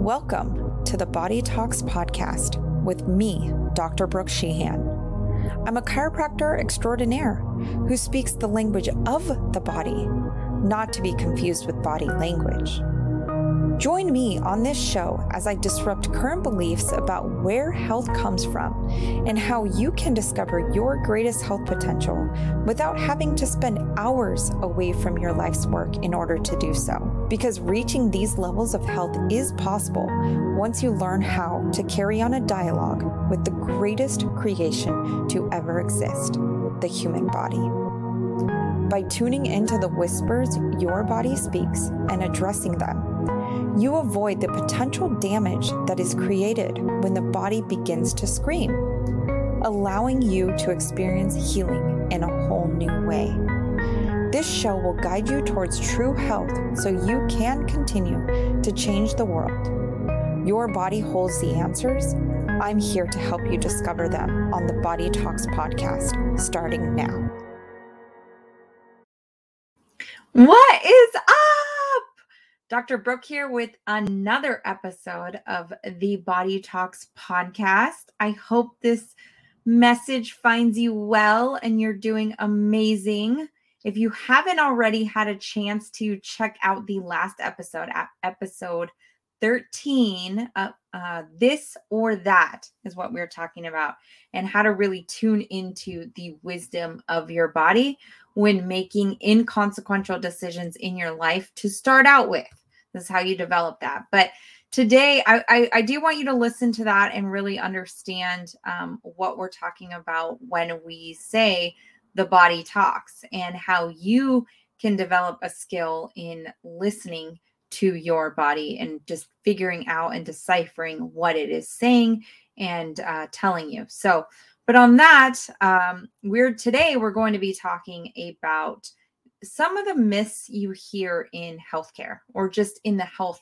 Welcome to the Body Talks podcast with me, Dr. Brooke Sheehan. I'm a chiropractor extraordinaire who speaks the language of the body, not to be confused with body language. Join me on this show as I disrupt current beliefs about where health comes from and how you can discover your greatest health potential without having to spend hours away from your life's work in order to do so. Because reaching these levels of health is possible once you learn how to carry on a dialogue with the greatest creation to ever exist, the human body. By tuning into the whispers your body speaks and addressing them, you avoid the potential damage that is created when the body begins to scream, allowing you to experience healing in a whole new way. This show will guide you towards true health so you can continue to change the world. Your body holds the answers. I'm here to help you discover them on the Body Talks podcast, starting now. What is up? Dr. Brooke here with another episode of the Body Talks podcast. I hope this message finds you well and you're doing amazing. If you haven't already had a chance to check out the last episode, at episode 13, this or that is what we're talking about, and how to really tune into the wisdom of your body when making inconsequential decisions in your life to start out with. This is how you develop that. But today, I do want you to listen to that and really understand what we're talking about when we say the body talks, and how you can develop a skill in listening to your body and just figuring out and deciphering what it is saying and telling you. So, but on that, we're going to be talking about some of the myths you hear in healthcare or just in the health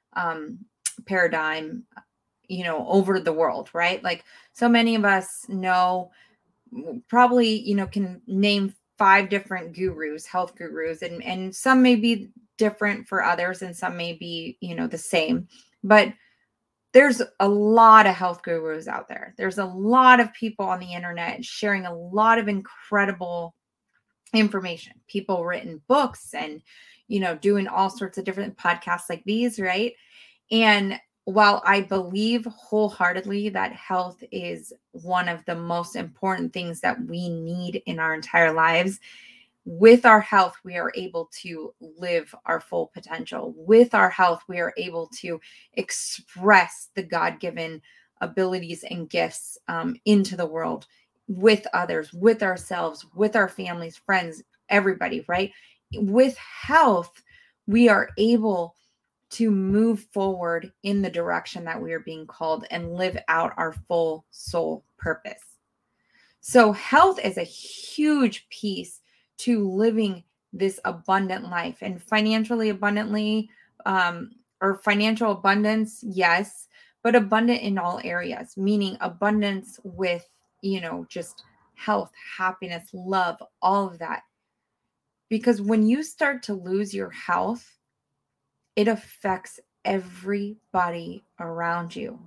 paradigm, over the world, right? Like, so many of us know, probably, can name 5 different gurus, health gurus, and some may be different for others and some may be, the same, but there's a lot of health gurus out there. There's a lot of people on the internet sharing a lot of incredible information, people written books and, doing all sorts of different podcasts like these, right? And while I believe wholeheartedly that health is one of the most important things that we need in our entire lives, with our health, we are able to live our full potential. With our health, we are able to express the God-given abilities and gifts into the world, with others, with ourselves, with our families, friends, everybody, right? With health, we are able to move forward in the direction that we are being called and live out our full soul purpose. So health is a huge piece to living this abundant life, and financially abundantly, or financial abundance, yes, but abundant in all areas, meaning abundance with, just health, happiness, love, all of that. Because when you start to lose your health, it affects everybody around you.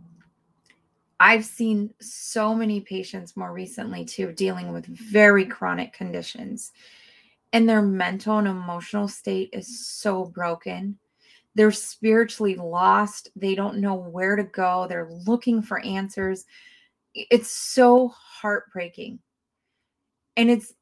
I've seen so many patients more recently too, dealing with very chronic conditions, and their mental and emotional state is so broken. They're spiritually lost. They don't know where to go. They're looking for answers. It's so heartbreaking. And it's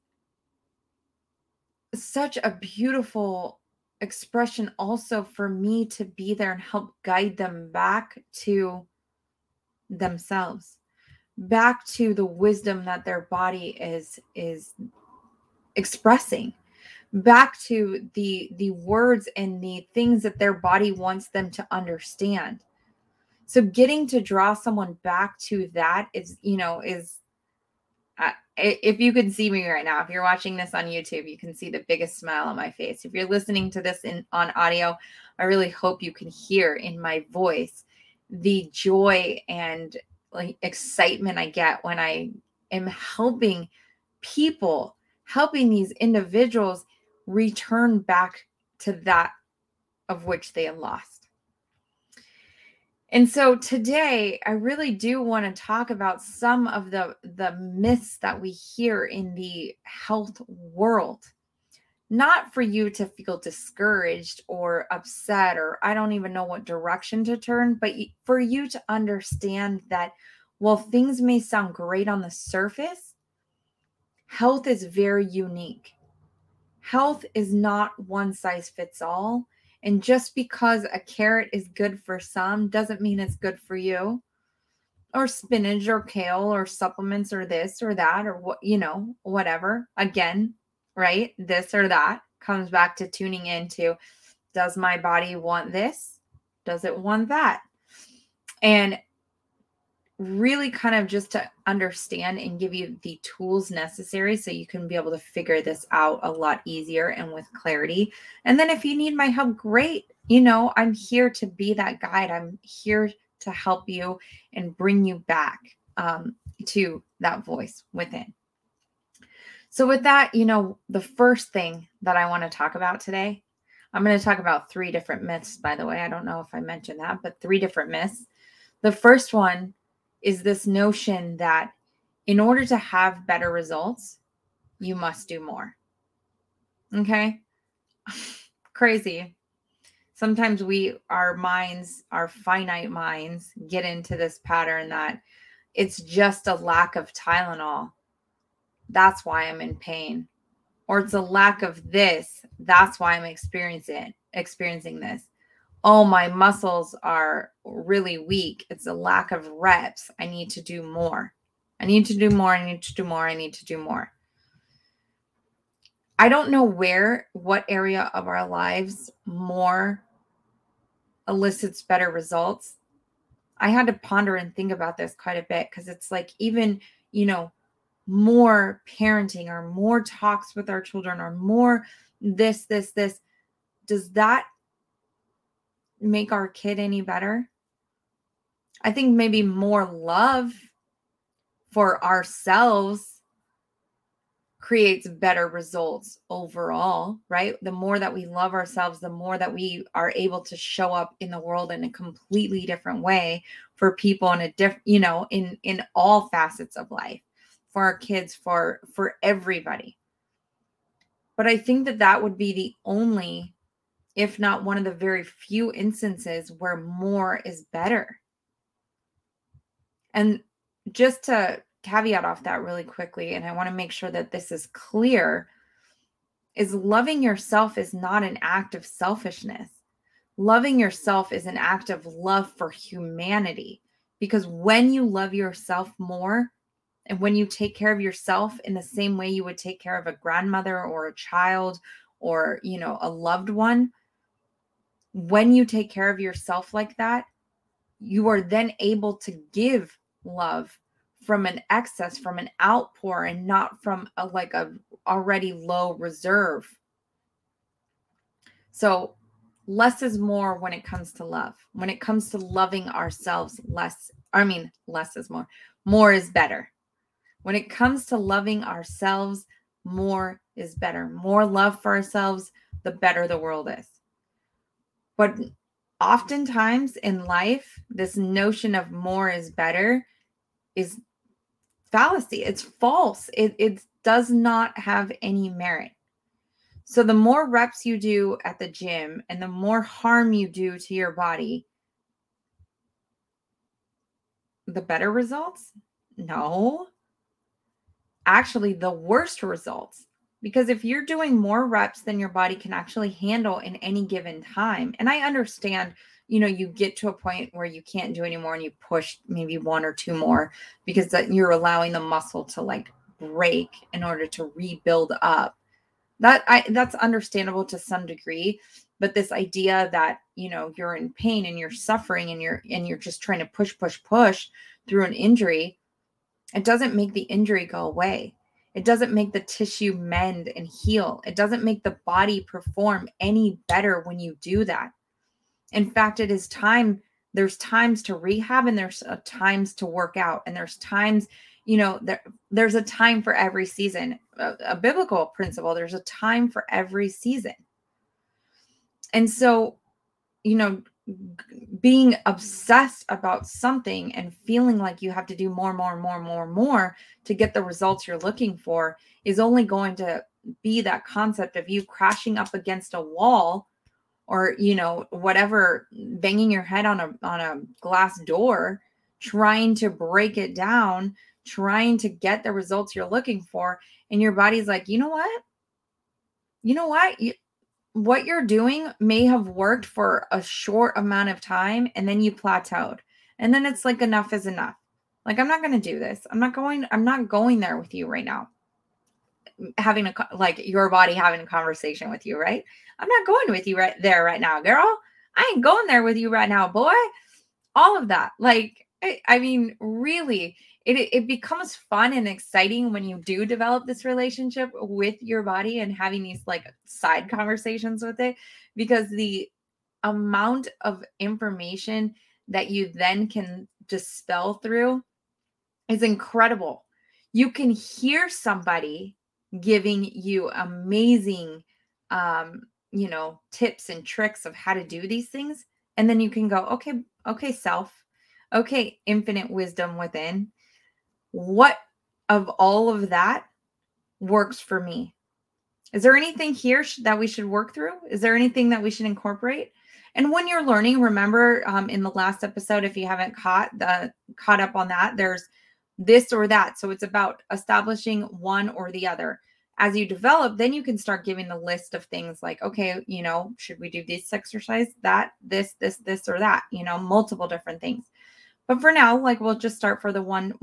such a beautiful expression also for me to be there and help guide them back to themselves, back to the wisdom that their body is expressing, back to the words and the things that their body wants them to understand. So getting to draw someone back to that is if you could see me right now, if you're watching this on YouTube, you can see the biggest smile on my face. If you're listening to this on audio, I really hope you can hear in my voice the joy and excitement I get when I am helping people, helping these individuals return back to that of which they have lost. And so today I really do want to talk about some of the myths that we hear in the health world. Not for you to feel discouraged or upset, or I don't even know what direction to turn, but for you to understand that while things may sound great on the surface, health is very unique. Health is not one size fits all. And just because a carrot is good for some doesn't mean it's good for you, or spinach or kale or supplements or this or that or what, whatever. Again, right? This or that comes back to tuning into, does my body want this? Does it want that? And really kind of just to understand and give you the tools necessary so you can be able to figure this out a lot easier and with clarity. And then if you need my help, great. I'm here to be that guide. I'm here to help you and bring you back to that voice within. So with that, the first thing that I want to talk about today, I'm going to talk about 3 different myths, by the way. I don't know if I mentioned that, but 3 different myths. The first one is this notion that in order to have better results, you must do more. Okay? Crazy. Sometimes our minds, our finite minds, get into this pattern that it's just a lack of Tylenol. That's why I'm in pain. Or it's a lack of this. That's why I'm experiencing this. Oh, my muscles are really weak. It's a lack of reps. I need to do more. I need to do more. I need to do more. I need to do more. I don't know what area of our lives more elicits better results. I had to ponder and think about this quite a bit because it's like even, more parenting or more talks with our children or more this. Does that make our kid any better? I think maybe more love for ourselves creates better results overall, right? The more that we love ourselves, the more that we are able to show up in the world in a completely different way for people in a different, in all facets of life, for our kids, for everybody. But I think that would be the only, if not one of the very few instances where more is better. And just to caveat off that really quickly, and I want to make sure that this is clear, is loving yourself is not an act of selfishness. Loving yourself is an act of love for humanity. Because when you love yourself more, and when you take care of yourself in the same way you would take care of a grandmother or a child or, a loved one, when you take care of yourself like that, you are then able to give love from an excess, from an outpour, and not from a already low reserve. So less is more when it comes to love. When it comes to loving ourselves, less is more. More is better. When it comes to loving ourselves, more is better. More love for ourselves, the better the world is. But oftentimes in life, this notion of more is better is fallacy. It's false. It does not have any merit. So the more reps you do at the gym and the more harm you do to your body, the better results? No. Actually, the worst results. Because if you're doing more reps than your body can actually handle in any given time, and I understand, you get to a point where you can't do anymore and you push maybe 1 or 2 more because that you're allowing the muscle to break in order to rebuild up. That's understandable to some degree, but this idea that, you're in pain and you're suffering and you're just trying to push through an injury, it doesn't make the injury go away. It doesn't make the tissue mend and heal. It doesn't make the body perform any better when you do that. In fact, it is time. There's times to rehab and there's times to work out. And there's times, there's a time for every season. A biblical principle, there's a time for every season. And so, being obsessed about something and feeling like you have to do more to get the results you're looking for is only going to be that concept of you crashing up against a wall, or whatever, banging your head on a glass door, trying to break it down, trying to get the results you're looking for. And your body's like, you know what, what you're doing may have worked for a short amount of time, and then you plateaued, and then it's like, enough is enough. Like, I'm not going to do this. I'm not going there with you right now, having like your body having a conversation with you, right? I'm not going with you right there right now, girl. I ain't going there with you right now, boy. All of that. Like, I mean, really, it becomes fun and exciting when you do develop this relationship with your body and having these like side conversations with it, because the amount of information that you then can dispel through is incredible. You can hear somebody giving you amazing tips and tricks of how to do these things, and then you can go, okay, self, okay, infinite wisdom within, what of all of that works for me? Is there anything here that we should work through? Is there anything that we should incorporate? And when you're learning, remember, in the last episode, if you haven't caught up on that, there's this or that. So it's about establishing one or the other. As you develop, then you can start giving the list of things like, okay, should we do this exercise, that, this, or that, multiple different things. But for now, like, we'll just start for the one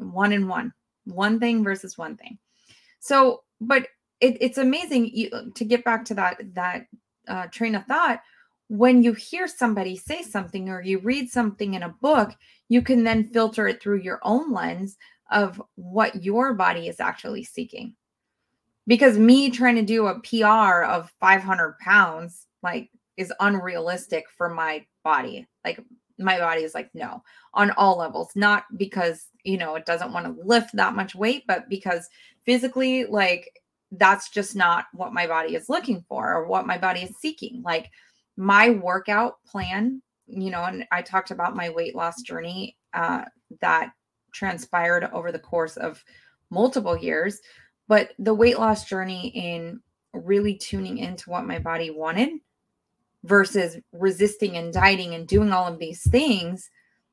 thing versus one thing. So, but it's amazing to get back to that train of thought. When you hear somebody say something or you read something in a book, you can then filter it through your own lens of what your body is actually seeking. Because me trying to do a PR of 500 pounds, like, is unrealistic for my body. Like, my body is like, no, on all levels, not because, it doesn't want to lift that much weight, but because physically, like, that's just not what my body is looking for or what my body is seeking. Like, my workout plan, and I talked about my weight loss journey that transpired over the course of multiple years, but the weight loss journey in really tuning into what my body wanted versus resisting and dieting and doing all of these things,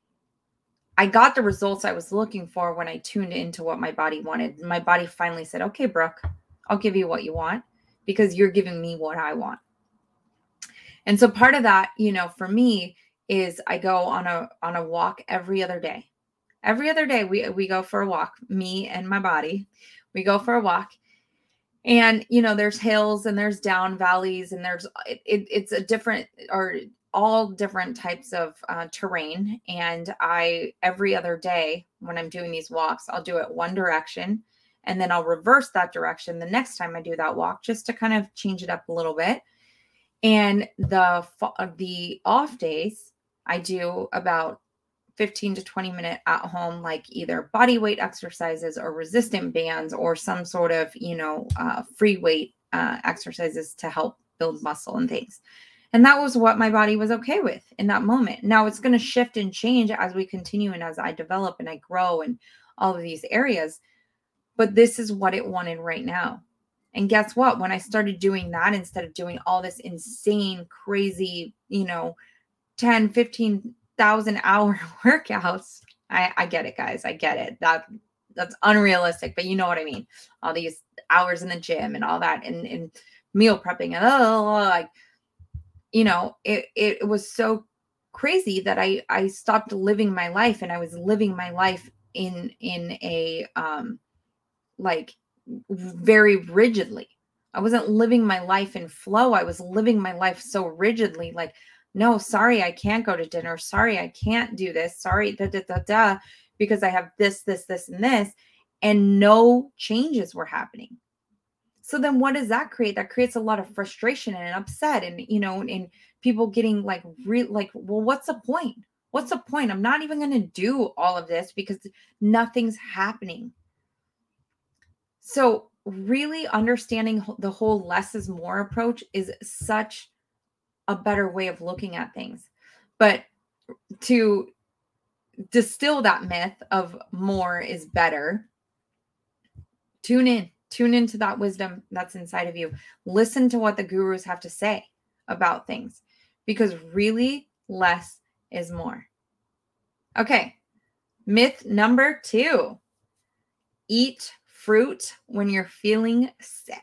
I got the results I was looking for when I tuned into what my body wanted. My body finally said, okay, Brooke, I'll give you what you want because you're giving me what I want. And so part of that, for me, is I go on a walk every other day. Every other day we go for a walk, me and my body. We go for a walk. And, there's hills and there's down valleys and it's a different, or all different types of terrain. And every other day when I'm doing these walks, I'll do it one direction and then I'll reverse that direction the next time I do that walk, just to kind of change it up a little bit. And the off days, I do about 15 to 20 minute at home, like either body weight exercises or resistant bands or some sort of, free weight exercises to help build muscle and things. And that was what my body was okay with in that moment. Now it's going to shift and change as we continue and as I develop and I grow in all of these areas. But this is what it wanted right now. And guess what? When I started doing that, instead of doing all this insane, crazy, 10, 15,000 hour workouts, I get it, guys. I get it. That's unrealistic, but you know what I mean? All these hours in the gym and all that and meal prepping and it was so crazy that I stopped living my life, and I was living my life in a like very rigidly. I wasn't living my life in flow. I was living my life so rigidly, like, no, sorry, I can't go to dinner. Sorry, I can't do this. Sorry, because I have this, and this, and no changes were happening. So then what does that create? That creates a lot of frustration and upset and, and people getting like, well, what's the point? What's the point? I'm not even going to do all of this because nothing's happening. So really understanding the whole less is more approach is such a better way of looking at things. But to distill that myth of more is better, tune into that wisdom that's inside of you. Listen to what the gurus have to say about things, because really less is more. Okay. Myth number 2, eat fruit when you're feeling sick.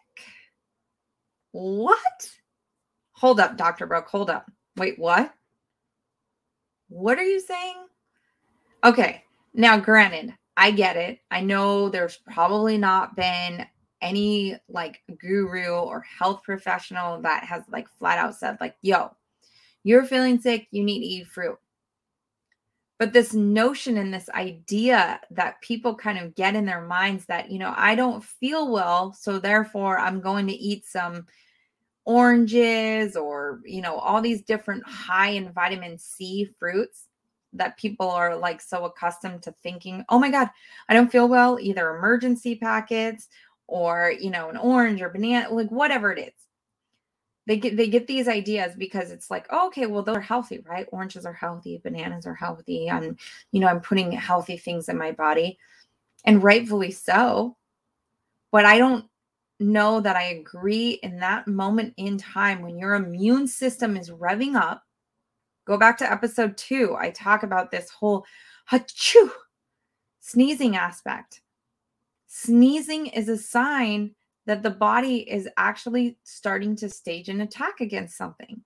What? Hold up, Dr. Brooke, hold up. Wait, what? What are you saying? Okay. Now, granted, I get it. I know there's probably not been any like guru or health professional that has like flat out said like, yo, you're feeling sick, you need to eat fruit. But this notion and this idea that people kind of get in their minds that, I don't feel well, so therefore I'm going to eat some oranges or, all these different high in vitamin C fruits that people are like so accustomed to thinking, oh my God, I don't feel well, either emergency packets or, an orange or banana, like whatever it is. They get these ideas because it's like, oh, okay, well, those are healthy, right? Oranges are healthy, bananas are healthy. I'm putting healthy things in my body, and rightfully so. But I don't know that I agree in that moment in time when your immune system is revving up. Go back to episode 2. I talk about this whole achoo sneezing aspect. Sneezing is a sign that the body is actually starting to stage an attack against something.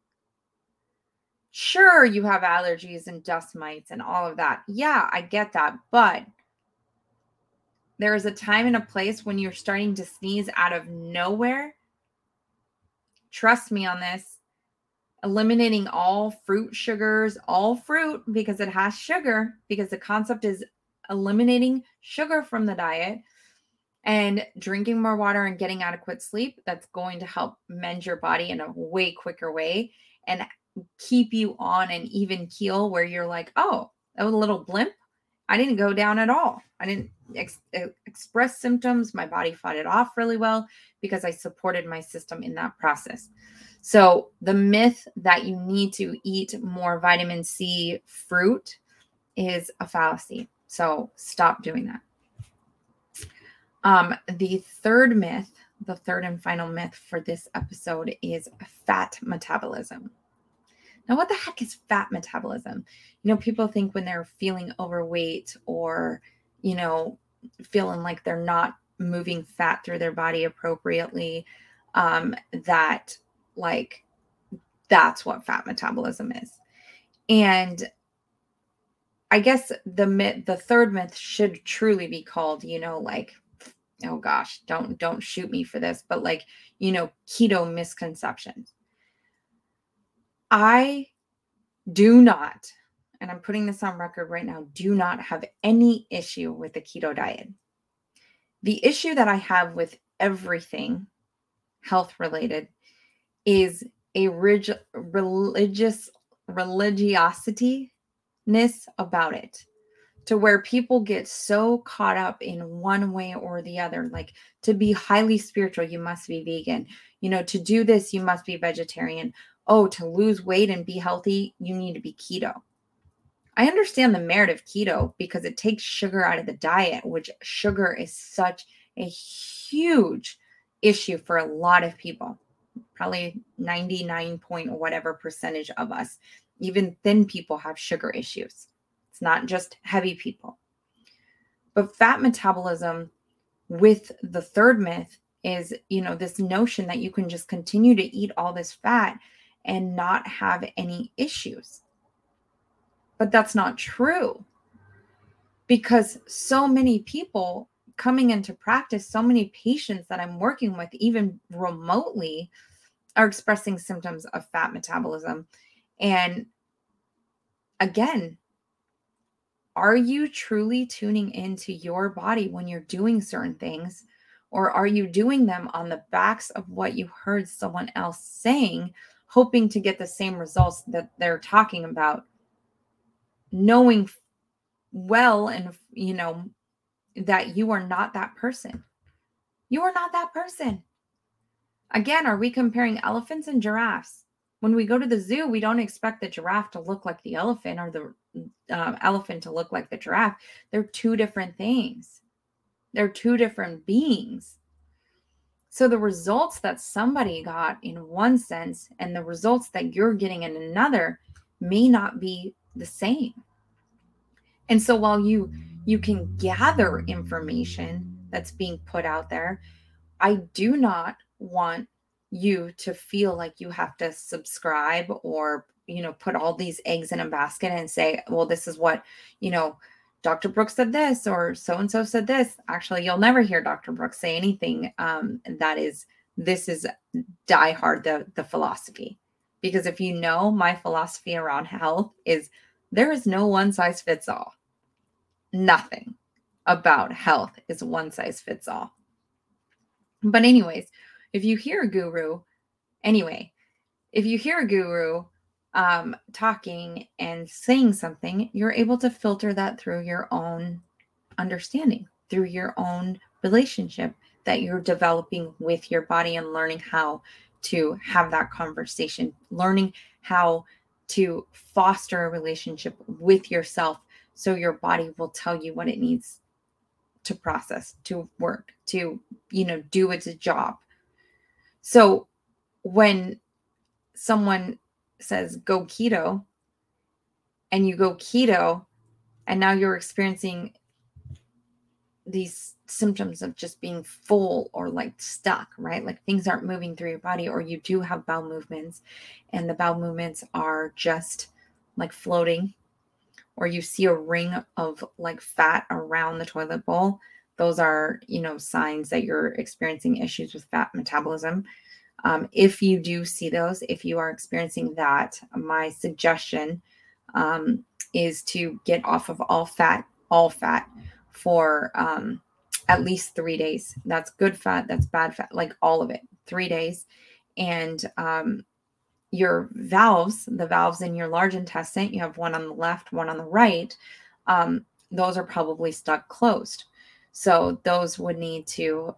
Sure, you have allergies and dust mites and all of that. Yeah, I get that. But there is a time and a place when you're starting to sneeze out of nowhere. Trust me on this. Eliminating all fruit sugars, all fruit, because it has sugar, because the concept is eliminating sugar from the diet, and drinking more water and getting adequate sleep. That's going to help mend your body in a way quicker way and keep you on an even keel where you're like, oh, that was a little blimp. I didn't go down at all. I didn't express symptoms. My body fought it off really well because I supported my system in that process. So the myth that you need to eat more vitamin C fruit is a fallacy. So stop doing that. The third myth, the third and final myth for this episode is fat metabolism. Now, what the heck is fat metabolism? People think when they're feeling overweight or, feeling like they're not moving fat through their body appropriately, that like that's what fat metabolism is. And I guess the third myth should truly be called, oh gosh, don't shoot me for this, but keto misconceptions. I do not, and I'm putting this on record right now, do not have any issue with the keto diet. The issue that I have with everything health related is a religiosity-ness about it, to where people get so caught up in one way or the other. Like, to be highly spiritual, you must be vegan. To do this, you must be vegetarian. Oh, to lose weight and be healthy, you need to be keto. I understand the merit of keto because it takes sugar out of the diet, which sugar is such a huge issue for a lot of people. Probably 99 point whatever percentage of us. Even thin people have sugar issues. It's not just heavy people. But fat metabolism, with the third myth, is, this notion that you can just continue to eat all this fat and not have any issues. But that's not true, because so many people coming into practice, so many patients that I'm working with, even remotely, are expressing symptoms of fat metabolism. And again, are you truly tuning into your body when you're doing certain things? Or are you doing them on the backs of what you heard someone else saying, hoping to get the same results that they're talking about, knowing well and, that you are not that person? You are not that person. Again, are we comparing elephants and giraffes? When we go to the zoo, we don't expect the giraffe to look like the elephant or the elephant to look like the giraffe. They're two different things. They're two different beings. So the results that somebody got in one sense and the results that you're getting in another may not be the same. And so while you can gather information that's being put out there, I do not want you to feel like you have to subscribe or, put all these eggs in a basket and say, well, this is what, Dr. Brooks said this or so-and-so said this. Actually, you'll never hear Dr. Brooks say anything this is die hard the philosophy. Because if you know my philosophy around health is there is no one size fits all. Nothing about health is one size fits all. But anyways, if you hear a guru talking and saying something, you're able to filter that through your own understanding, through your own relationship that you're developing with your body and learning how to have that conversation, learning how to foster a relationship with yourself so your body will tell you what it needs to process, to work, to, do its job. So when someone says go keto and you go keto and now you're experiencing these symptoms of just being full or like stuck, right? Like things aren't moving through your body, or you do have bowel movements and the bowel movements are just like floating, or you see a ring of like fat around the toilet bowl. Those are, signs that you're experiencing issues with fat metabolism. If you do see those, if you are experiencing that, my suggestion is to get off of all fat for at least 3 days. That's good fat, that's bad fat, like all of it, 3 days. And your valves, the valves in your large intestine, you have one on the left, one on the right, those are probably stuck closed. So those would need to,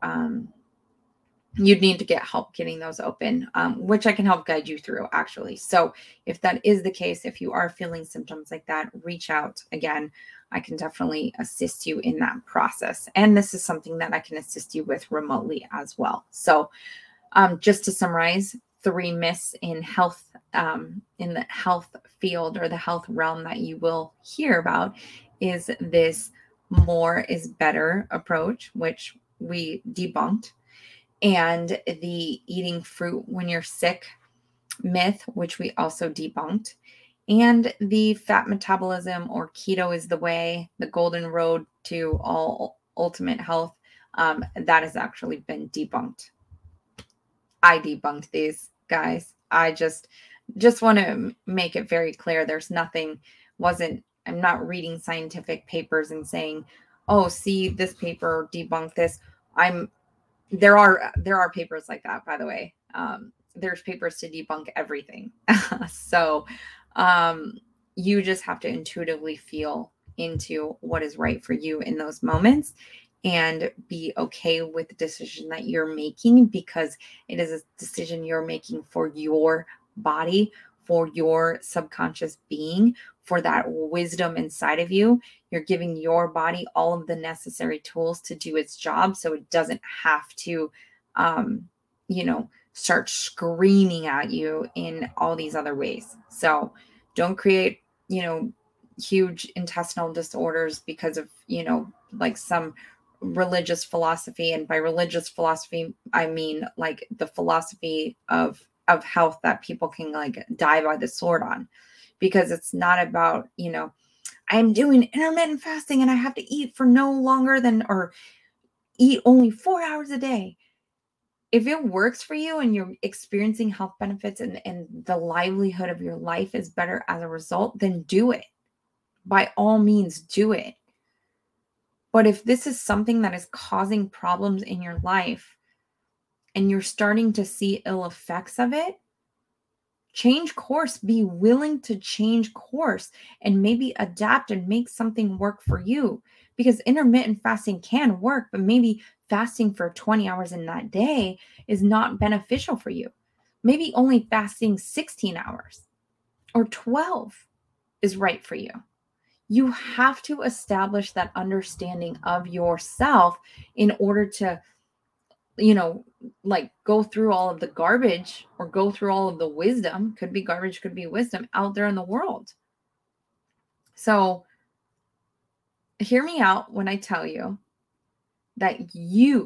you'd need to get help getting those open, which I can help guide you through actually. So if that is the case, if you are feeling symptoms like that, reach out again. I can definitely assist you in that process. And this is something that I can assist you with remotely as well. So just to summarize, 3 myths in health, in the health field or the health realm that you will hear about is this more is better approach, which we debunked, and the eating fruit when you're sick myth, which we also debunked, and the fat metabolism or keto is the way, the golden road to all ultimate health, that has actually been debunked. I debunked these, guys. I just want to make it very clear. I'm not reading scientific papers and saying, oh, see, this paper debunked this. There are papers like that, by the way. There's papers to debunk everything. So you just have to intuitively feel into what is right for you in those moments and be okay with the decision that you're making, because it is a decision you're making for your body, for your subconscious being, for that wisdom inside of you. You're giving your body all of the necessary tools to do its job so it doesn't have to, start screaming at you in all these other ways. So don't create, huge intestinal disorders because of, like some religious philosophy. And by religious philosophy, I mean like the philosophy of health that people can like die by the sword on, because it's not about, I'm doing intermittent fasting and I have to eat for no longer than, or eat only 4 hours a day. If it works for you and you're experiencing health benefits and the livelihood of your life is better as a result, then do it. By all means, do it. But if this is something that is causing problems in your life and you're starting to see ill effects of it, change course. Be willing to change course and maybe adapt and make something work for you, because intermittent fasting can work, but maybe fasting for 20 hours in that day is not beneficial for you. Maybe only fasting 16 hours or 12 is right for you. You have to establish that understanding of yourself in order to, like go through all of the garbage or go through all of the wisdom, could be garbage, could be wisdom out there in the world. So hear me out when I tell you that you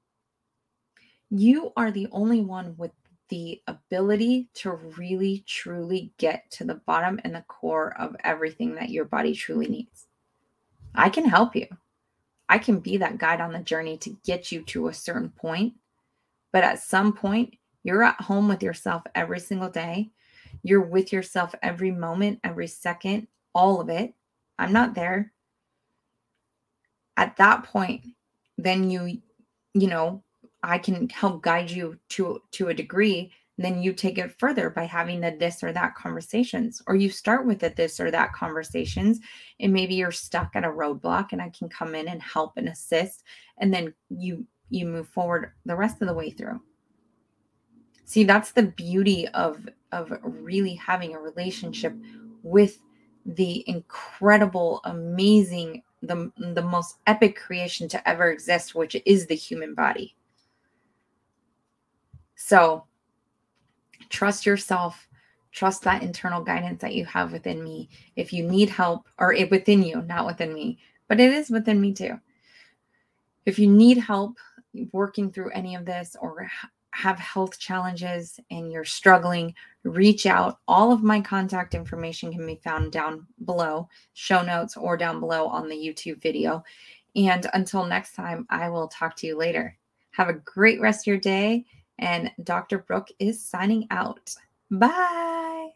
are the only one with the ability to really, truly get to the bottom and the core of everything that your body truly needs. I can help you. I can be that guide on the journey to get you to a certain point. But at some point, you're at home with yourself every single day. You're with yourself every moment, every second, all of it. I'm not there. At that point, then I can help guide you to a degree. And then you take it further by having the this or that conversations, or you start with the this or that conversations, and maybe you're stuck at a roadblock and I can come in and help and assist. And then you move forward the rest of the way through. See, that's the beauty of really having a relationship with the incredible, amazing, the most epic creation to ever exist, which is the human body. So trust yourself, trust that internal guidance that you have within me. If you need help, or within you, not within me, but it is within me too. If you need help working through any of this or have health challenges and you're struggling, reach out. All of my contact information can be found down below, show notes, or down below on the YouTube video. And until next time, I will talk to you later. Have a great rest of your day. And Dr. Brooke is signing out. Bye.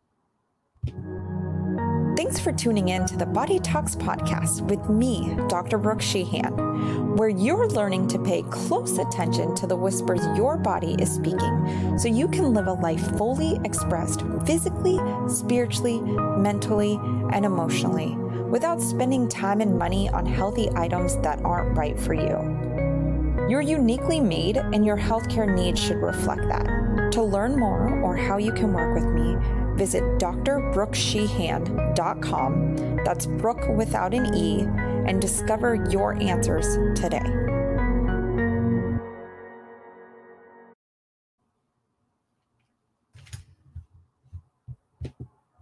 Thanks for tuning in to the Body Talks podcast with me, Dr. Brooke Sheehan, where you're learning to pay close attention to the whispers your body is speaking so you can live a life fully expressed physically, spiritually, mentally, and emotionally without spending time and money on healthy items that aren't right for you. You're uniquely made, and your healthcare needs should reflect that. To learn more or how you can work with me, visit drbrooksheehan.com. That's Brooke without an E, and discover your answers today.